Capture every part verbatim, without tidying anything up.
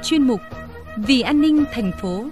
chuyên mục Vì an ninh thành phố.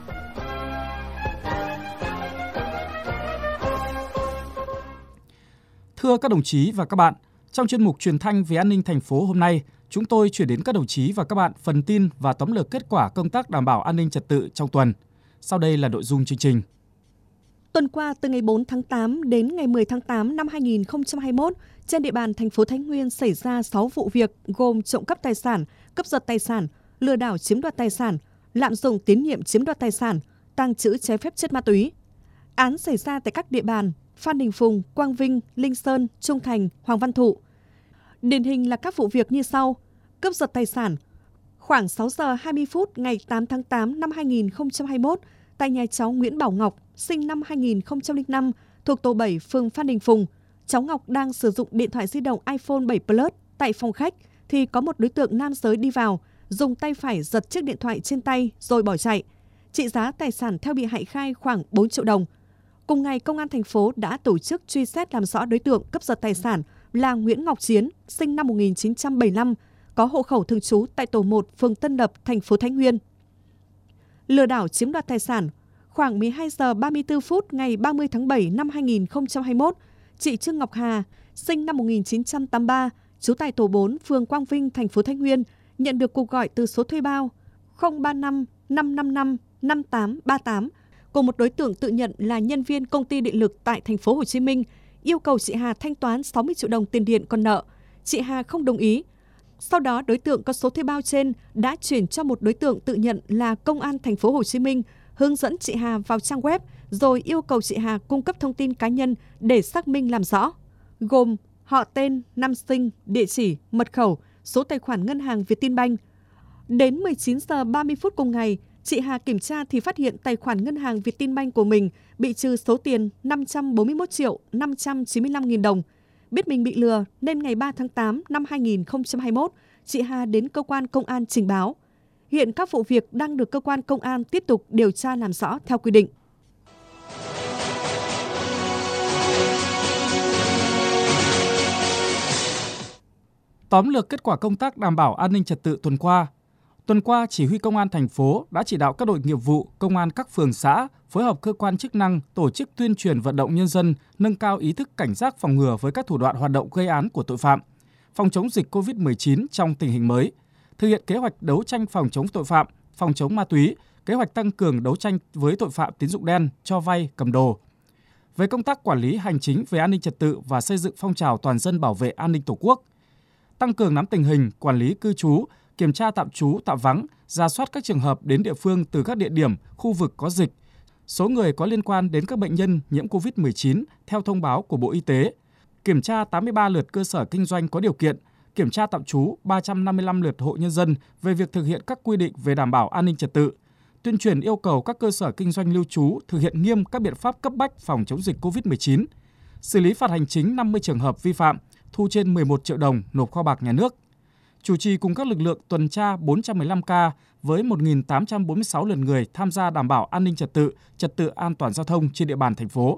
Thưa các đồng chí và các bạn, trong chuyên mục truyền thanh về an ninh thành phố hôm nay, chúng tôi chuyển đến các đồng chí và các bạn phần tin và tóm lược kết quả công tác đảm bảo an ninh trật tự trong tuần. Sau đây là nội dung chương trình. Tuần qua, từ ngày bốn tháng tám đến ngày mười tháng tám năm hai nghìn không trăm hai mươi mốt, trên địa bàn thành phố Thái Nguyên xảy ra sáu vụ việc gồm trộm cắp tài sản, cướp giật tài sản, lừa đảo chiếm đoạt tài sản, lạm dụng tín nhiệm chiếm đoạt tài sản, tàng trữ trái phép chất ma túy. Án xảy ra tại các địa bàn Phan Đình Phùng, Quang Vinh, Linh Sơn, Trung Thành, Hoàng Văn Thụ. Điển hình là các vụ việc như sau: cướp giật tài sản. Khoảng sáu giờ hai mươi phút ngày tám tháng tám năm hai nghìn không trăm hai mươi mốt, tại nhà cháu Nguyễn Bảo Ngọc, sinh năm hai nghìn không trăm lẻ năm, thuộc tổ bảy, phường Phan Đình Phùng, cháu Ngọc đang sử dụng điện thoại di động iPhone bảy Plus tại phòng khách thì có một đối tượng nam giới đi vào, dùng tay phải giật chiếc điện thoại trên tay rồi bỏ chạy. Trị giá tài sản theo bị hại khai khoảng bốn triệu đồng. Cùng ngày, Công an thành phố đã tổ chức truy xét làm rõ đối tượng cướp giật tài sản là Nguyễn Ngọc Chiến, sinh năm một nghìn chín trăm bảy mươi lăm, có hộ khẩu thường trú tại tổ một, phường Tân Lập, thành phố Thái Nguyên. Lừa đảo chiếm đoạt tài sản. Khoảng mười hai giờ ba mươi tư phút ngày ba mươi tháng bảy năm hai nghìn không trăm hai mươi mốt, chị Trương Ngọc Hà, sinh năm một nghìn chín trăm tám mươi ba, trú tại tổ bốn, phường Quang Vinh, thành phố Thái Nguyên, nhận được cuộc gọi từ số thuê bao không ba năm năm năm năm năm tám ba tám của một đối tượng tự nhận là nhân viên công ty điện lực tại thành phố Hồ Chí Minh, yêu cầu chị Hà thanh toán sáu mươi triệu đồng tiền điện còn nợ. Chị Hà không đồng ý. Sau đó, đối tượng có số thuê bao trên đã chuyển cho một đối tượng tự nhận là công an thành phố Hồ Chí Minh, hướng dẫn chị Hà vào trang web rồi yêu cầu chị Hà cung cấp thông tin cá nhân để xác minh làm rõ, gồm họ tên, năm sinh, địa chỉ, mật khẩu, số tài khoản ngân hàng Vietinbank. Đến mười chín giờ ba mươi phút cùng ngày, chị Hà kiểm tra thì phát hiện tài khoản ngân hàng Vietinbank của mình bị trừ số tiền năm trăm bốn mươi mốt triệu năm trăm chín mươi lăm nghìn đồng. Biết mình bị lừa nên ngày ba tháng tám năm hai nghìn không trăm hai mươi mốt, chị Hà đến cơ quan công an trình báo. Hiện các vụ việc đang được cơ quan công an tiếp tục điều tra làm rõ theo quy định. Tóm lược kết quả công tác đảm bảo an ninh trật tự tuần qua. Tuần qua, Chỉ huy Công an thành phố đã chỉ đạo các đội nghiệp vụ, công an các phường xã phối hợp cơ quan chức năng tổ chức tuyên truyền vận động nhân dân nâng cao ý thức cảnh giác phòng ngừa với các thủ đoạn hoạt động gây án của tội phạm, phòng chống dịch covid mười chín trong tình hình mới, thực hiện kế hoạch đấu tranh phòng chống tội phạm, phòng chống ma túy, kế hoạch tăng cường đấu tranh với tội phạm tín dụng đen, cho vay, cầm đồ. Về công tác quản lý hành chính về an ninh trật tự và xây dựng phong trào toàn dân bảo vệ an ninh Tổ quốc, tăng cường nắm tình hình, quản lý cư trú, kiểm tra tạm trú, tạm vắng, rà soát các trường hợp đến địa phương từ các địa điểm, khu vực có dịch, số người có liên quan đến các bệnh nhân nhiễm covid mười chín theo thông báo của Bộ Y tế, kiểm tra tám mươi ba lượt cơ sở kinh doanh có điều kiện, kiểm tra tạm trú ba trăm năm mươi lăm lượt hộ nhân dân về việc thực hiện các quy định về đảm bảo an ninh trật tự, tuyên truyền yêu cầu các cơ sở kinh doanh lưu trú thực hiện nghiêm các biện pháp cấp bách phòng chống dịch covid mười chín, xử lý phạt hành chính năm mươi trường hợp vi phạm, thu trên mười một triệu đồng nộp kho bạc nhà nước. Chủ trì cùng các lực lượng tuần tra bốn trăm mười lăm ca với một nghìn tám trăm bốn mươi sáu lượt người tham gia đảm bảo an ninh trật tự, trật tự an toàn giao thông trên địa bàn thành phố.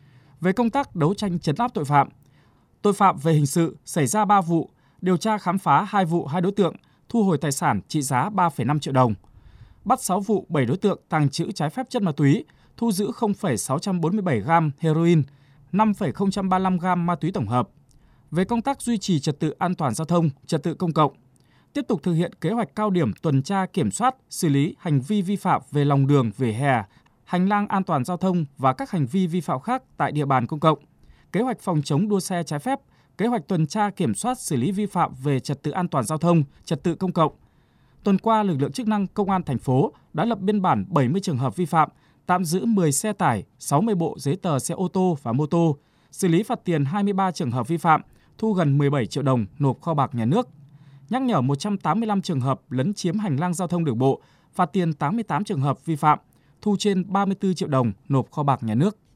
Về công tác đấu tranh trấn áp tội phạm, tội phạm về hình sự xảy ra ba vụ, điều tra khám phá hai vụ hai đối tượng, thu hồi tài sản trị giá ba phẩy năm triệu đồng. Bắt sáu vụ bảy đối tượng tàng trữ trái phép chất ma túy, thu giữ không phẩy sáu bốn bảy gam heroin, năm phẩy không ba lăm gam ma túy tổng hợp. Về công tác duy trì trật tự an toàn giao thông, trật tự công cộng, tiếp tục thực hiện kế hoạch cao điểm tuần tra kiểm soát, xử lý hành vi vi phạm về lòng đường, vỉa hè, hành lang an toàn giao thông và các hành vi vi phạm khác tại địa bàn công cộng, kế hoạch phòng chống đua xe trái phép, kế hoạch tuần tra kiểm soát xử lý vi phạm về trật tự an toàn giao thông, trật tự công cộng. Tuần qua, lực lượng chức năng Công an thành phố đã lập biên bản bảy mươi trường hợp vi phạm, tạm giữ mười xe tải, sáu mươi bộ giấy tờ xe ô tô và mô tô, xử lý phạt tiền hai mươi ba trường hợp vi phạm, thu gần mười bảy triệu đồng nộp kho bạc nhà nước. Nhắc nhở một trăm tám mươi lăm trường hợp lấn chiếm hành lang giao thông đường bộ, phạt tiền tám mươi tám trường hợp vi phạm, thu trên ba mươi tư triệu đồng nộp kho bạc nhà nước.